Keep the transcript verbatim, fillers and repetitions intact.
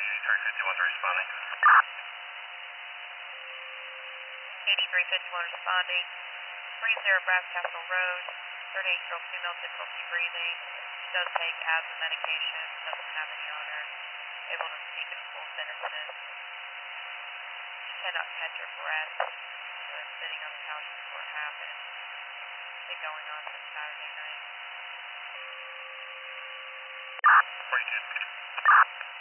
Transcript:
eighty-three fifty-one responding. eighty-three fifty-one responding. three zero Brass Castle Road, thirty-eight-year-old female, difficulty breathing. She does take asthma medication, doesn't have any on her. Able to speak in full sentences. She cannot catch her breath. She was sitting on the couch before it happened. Been going on since Saturday night. forty-two.